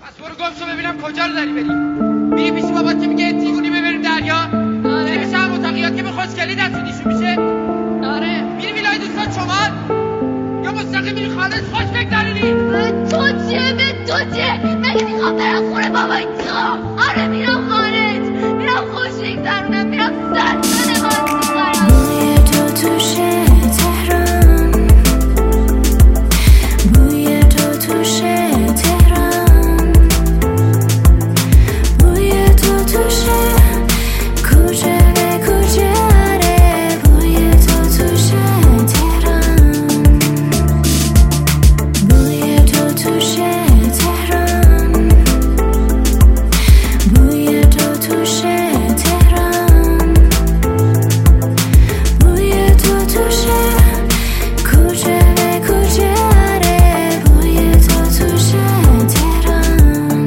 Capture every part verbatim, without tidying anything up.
پس برو گم شو ببینم کجا رو داری بری. میری پیش بابات که میگه دیوونی ببریم دریا؟ آره. میری پیش هم اتاقیات که به خوشگلی دستونیشون میشه؟ آره. میری ویلای دوستان شمال؟ یا مستقیم میری خالص خوش بگذرونی؟ به تو چیه؟ به تو چیه؟ مگه میخوام برم خونه بابا اینجا؟ آره میرم خارج، میرم خوش بگذرونم، میرم سرزن بازی کنم. بوی تو توشه تهران، بوی تو توشه تهران، بوی تو توشه کوچه به کوچه، آره بوی تو توشه تهران، بوی تو توشه تهران، بوی تو توشه تهران، بوی تو توشه کوچه به کوچه، آره بوی تو توشه تهران.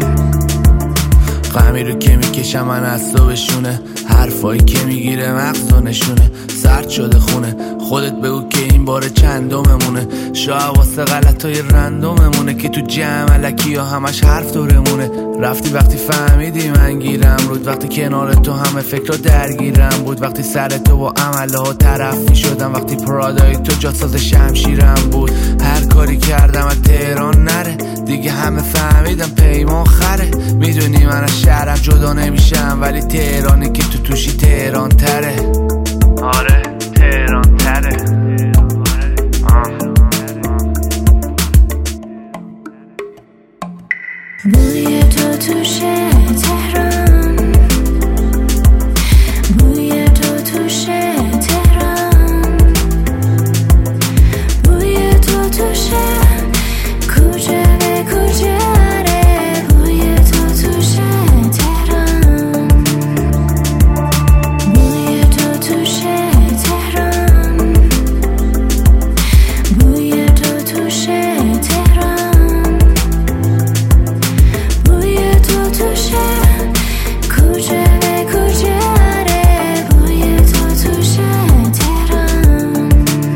غمی رو که میکشم من از تو بشونه، حرفایی که میگیره مغز و نشونه، سرد شده خونه خودت بگو که این بار چندممونه، شاید واسه غلطای رندوممونه که تو جمع الکی یا همش حرف دورمونه. رفتی وقتی فهمیدی من گیرم رود، وقتی کنار تو همه فکر درگیرم بود، وقتی سر تو با عمله ها طرفی شدم، وقتی پرادای تو جاساز شمشیرم بود. هر کاری کردم از تهران نره دیگه، همه فهمیدم پیمان خره. میدونی من از شهرم جدا نمیشم، ولی تهرانی که تو توشی تهران تره. آره تهران تره. بوی تو توشه تهران، بوی تو توشه تهران، بوی تو توشه کوچه به کوچه، آره بوی تو توشه تهران، بوی تو توشه تهران، بوی تو توشه تهران، بوی تو توشه کوچه به کوچه، آره بوی تو توشه تهران.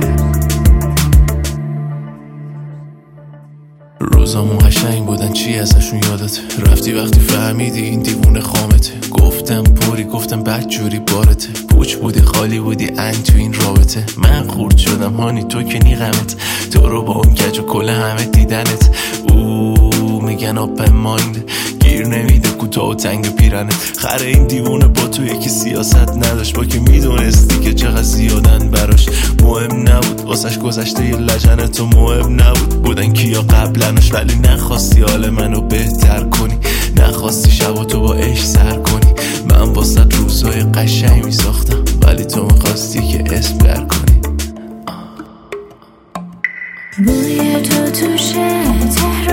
روزامون قشنگ بودن چی ازشون یادت رفتی وقتی فهمیدی این دیوونه خامته. گفتم پوری گفتم بدجوری بارته، پوچ بودی خالی بودی ان تو این رابطه. من خورد شدم هانی تو که نیغمت، تو رو با اون کج و کل همه دیدنت. او میگن آپن مایند گیر نمیده کوتاه و تنگ پیرنت. خره این دیوونه با تو یکی سیاست نداشت، با که میدونستی که چقدر زیادن براش. مهم نبود واسش گذشته یه لجن تو، مهم نبود بودن کیا قبلنش، ولی نخواستی حال منو بهتر کنی، نخواستی شب تو با عشق سر کنی. من واسه روزای قشنگ میساختم، ولی تو میخواستی که اسم در کنی. بوی تو توشه تهران.